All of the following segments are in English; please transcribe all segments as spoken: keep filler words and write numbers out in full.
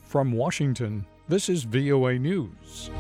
From Washington, this is V O A News.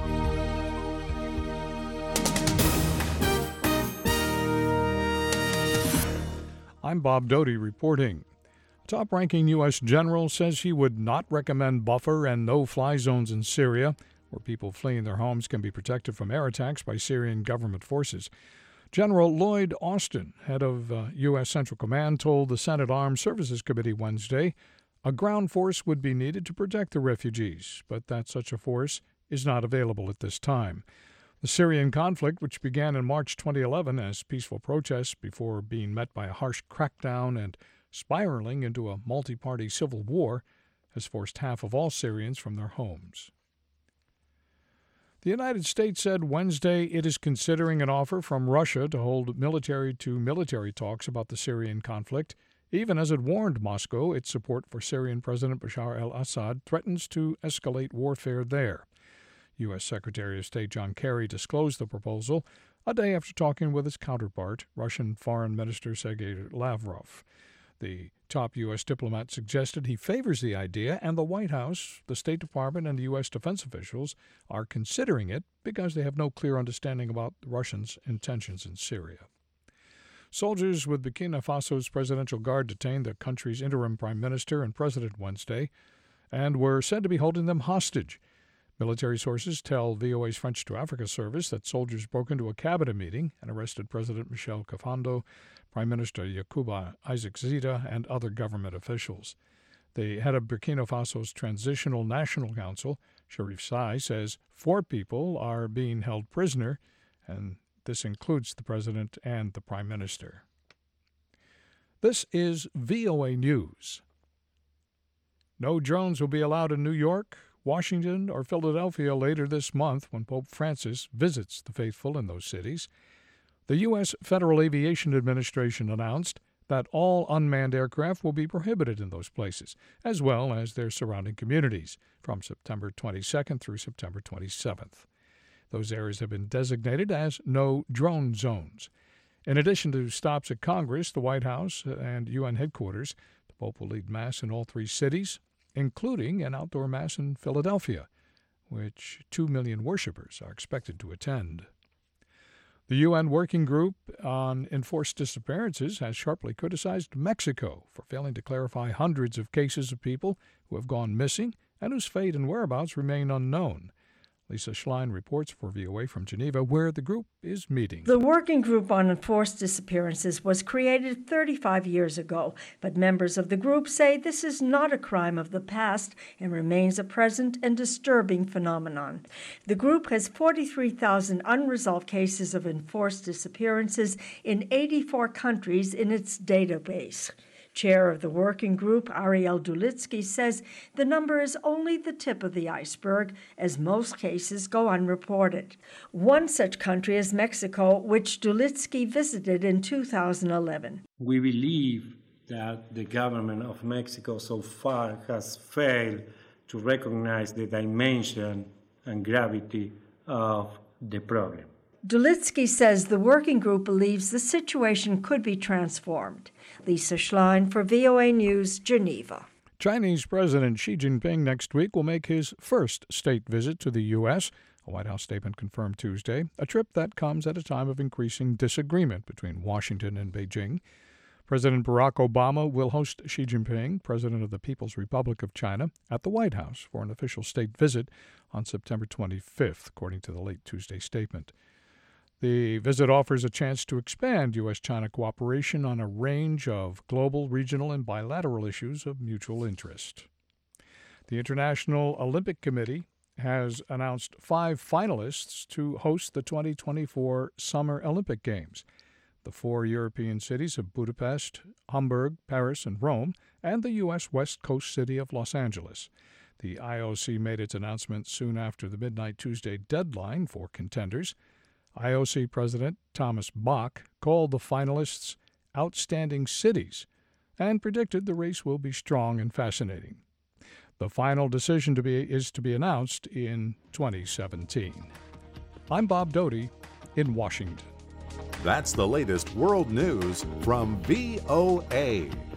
I'm Bob Doty reporting. A top-ranking U S general says he would not recommend buffer and no-fly zones in Syria, where people fleeing their homes can be protected from air attacks by Syrian government forces. General Lloyd Austin, head of uh, U S Central Command, told the Senate Armed Services Committee Wednesday a ground force would be needed to protect the refugees, but that such a force is not available at this time. The Syrian conflict, which began in March twenty eleven as peaceful protests before being met by a harsh crackdown and spiraling into a multi-party civil war, has forced half of all Syrians from their homes. The United States said Wednesday it is considering an offer from Russia to hold military-to-military talks about the Syrian conflict, even as it warned Moscow its support for Syrian President Bashar al-Assad threatens to escalate warfare there. U S Secretary of State John Kerry disclosed the proposal a day after talking with his counterpart, Russian Foreign Minister Sergei Lavrov. The top U S diplomat suggested he favors the idea, and the White House, the State Department, and the U S defense officials are considering it because they have no clear understanding about the Russians' intentions in Syria. Soldiers with Burkina Faso's Presidential Guard detained the country's interim prime minister and president Wednesday and were said to be holding them hostage. Military sources tell V O A's French to Africa service that soldiers broke into a cabinet meeting and arrested President Michel Kafando, Prime Minister Yacouba Isaac Zida, and other government officials. The head of Burkina Faso's Transitional National Council, Sharif Sai, says four people are being held prisoner, and this includes the president and the prime minister. This is V O A News. No drones will be allowed in New York, Washington, or Philadelphia later this month when Pope Francis visits the faithful in those cities. The U S Federal Aviation Administration announced that all unmanned aircraft will be prohibited in those places, as well as their surrounding communities, from September twenty-second through September twenty-seventh. Those areas have been designated as no drone zones. In addition to stops at Congress, the White House, and U N headquarters, the Pope will lead Mass in all three cities, including an outdoor Mass in Philadelphia, which two million worshipers are expected to attend. The U N Working Group on Enforced Disappearances has sharply criticized Mexico for failing to clarify hundreds of cases of people who have gone missing and whose fate and whereabouts remain unknown. Lisa Schlein reports for V O A from Geneva, where the group is meeting. The Working Group on Enforced Disappearances was created thirty-five years ago, but members of the group say this is not a crime of the past and remains a present and disturbing phenomenon. The group has forty-three thousand unresolved cases of enforced disappearances in eighty-four countries in its database. Chair of the working group, Ariel Dulitsky, says the number is only the tip of the iceberg, as most cases go unreported. One such country is Mexico, which Dulitsky visited in two thousand eleven. We believe that the government of Mexico so far has failed to recognize the dimension and gravity of the problem. Dulitsky says the working group believes the situation could be transformed. Lisa Schlein for V O A News, Geneva. Chinese President Xi Jinping next week will make his first state visit to the U S, a White House statement confirmed Tuesday, a trip that comes at a time of increasing disagreement between Washington and Beijing. President Barack Obama will host Xi Jinping, President of the People's Republic of China, at the White House for an official state visit on September twenty-fifth, according to the late Tuesday statement. The visit offers a chance to expand U S China cooperation on a range of global, regional, and bilateral issues of mutual interest. The International Olympic Committee has announced five finalists to host the twenty twenty-four Summer Olympic Games. The four European cities of Budapest, Hamburg, Paris, and Rome, and the U S West Coast city of Los Angeles. The I O C made its announcement soon after the midnight Tuesday deadline for contenders. I O C President Thomas Bach called the finalists outstanding cities and predicted the race will be strong and fascinating. The final decision to be is to be announced in twenty seventeen. I'm Bob Doty in Washington. That's the latest world news from V O A.